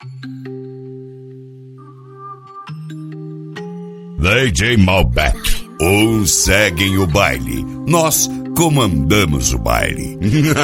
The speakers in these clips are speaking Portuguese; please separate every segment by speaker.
Speaker 1: DJ Malbec, uns seguem o baile, nós comandamos o baile.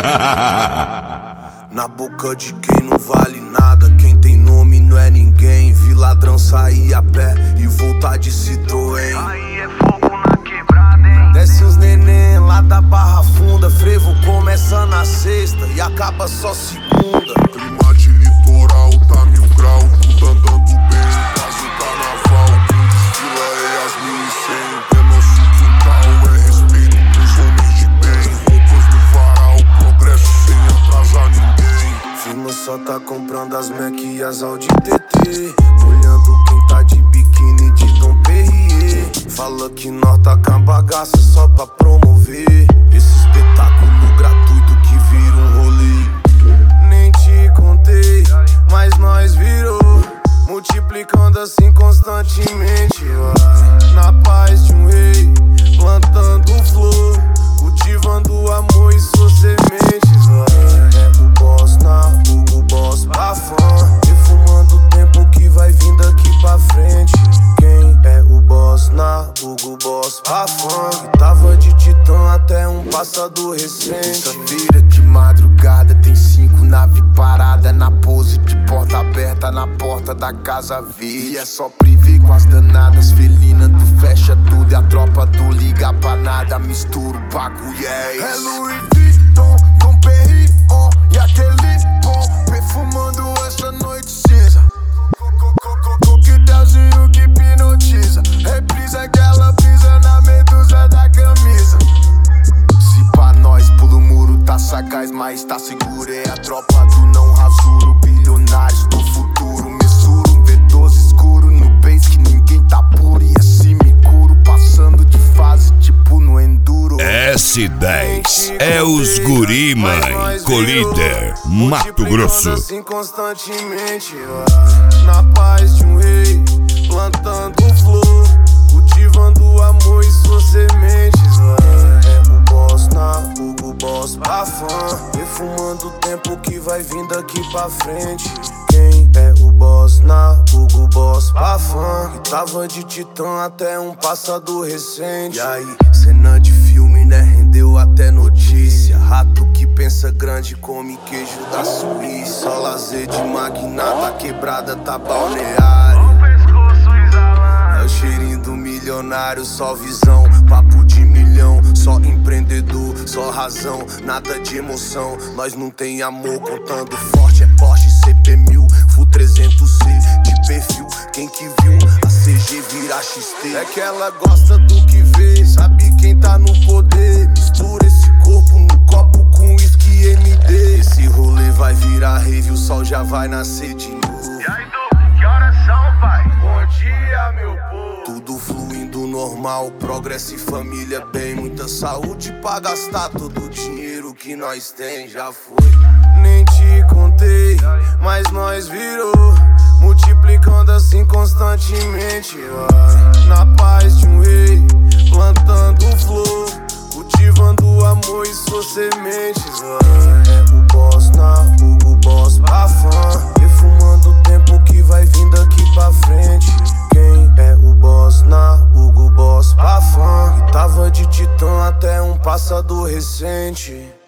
Speaker 2: Na boca de quem não vale nada, quem tem nome não é ninguém. Vi ladrão sair a pé e voltar de Citroën.
Speaker 3: Aí é fogo na quebrada, hein?
Speaker 2: Desce os neném lá da Barra Funda. Frevo começa na sexta e acaba só segunda.
Speaker 4: Clima de litoral, tá 1000 grau, tudo andando bem, quase o carnaval. Quem desfila é as 1100, é nosso quintal, é respeito pros homens de bem. Roupas no varal, progresso sem atrasar ninguém.
Speaker 2: Firma só tá comprando as Mac e as Audi TT, olhando quem tá de biquíni de Dom Perrier. Fala que nós tá com a bagaça só pra promover esse espetáculo gratuito que vira um rolê. Nem te contei, mas nós virou, multiplicando assim constantemente. Na paz de um rei, plantando flor, cultivando amor e suas sementes. É o boss na Hugo Boss Bafan, defumando o tempo que vai vindo aqui pra frente. Quem é o boss na Hugo Boss Bafan? Que tava de Titã até um passado recente.
Speaker 5: Terça-feira de madrugada tem 5 naves paradas na pose de porta aberta na porta da casa verde. E é só privé com as danadas felinas, tu fecha tudo e a tropa do liga pra nada. Mistura o bagulho, é isso.
Speaker 4: É Louis Vuitton, Dom Perignon e aquele bom, perfumando essa noite cinza. Coquetelzinho que hipnotiza, reprisa aquela brisa na medusa da camisa.
Speaker 5: Se pra nós pulo o muro tá sagaz, mas tá seguro. É a tropa do não rasuro, bilionários do futuro. Messuro um V12 escuro no base que ninguém tá puro. E assim me curo, passando de fase tipo no enduro.
Speaker 1: S10 é os guri, mãe. Colíder, Mato Grosso.
Speaker 2: Assim constantemente, na paz de um rei, plantando flor, cultivando amor e suas sementes. É o boss na Hugo Boss Bafan, defumando o tempo que vai vindo aqui pra frente. Quem é o boss na Hugo Boss Bafan? Que tava de Titã até um passado recente. E aí, cena de filme, né? Rendeu até notícia. Rato que pensa grande come queijo da Suíça. Só lazer de magnata, quebrada tá balneário.
Speaker 3: O pescoço exalando.
Speaker 2: É o cheirinho do milionário, só visão, papo de milhão. Só empreendedor, só razão, nada de emoção. Nós não tem amor, contando forte. É Porsche CP1000, Full 300C de perfil. Quem que viu a CG virar XT? É que ela gosta do que vê, sabe quem tá no poder. Mistura esse corpo no copo com whisky MD. Esse rolê vai virar rave, o sol já vai nascer de novo.
Speaker 3: E aí, Du, que horas são, pai?
Speaker 2: Bom dia, meu povo. Tudo fluindo normal, progresso e família bem. Muita saúde pra gastar todo o dinheiro que nós tem, já foi. Nem te contei, mas nós virou, multiplicando assim constantemente. Na paz de um rei, plantando flor, cultivando amor e suas sementes. É o boss na Hugo Boss Bafan, defumando o tempo que vai vindo aqui pra frente. Quem é o boss na Hugo Boss Bafan? Que tava de Titã até um passado recente.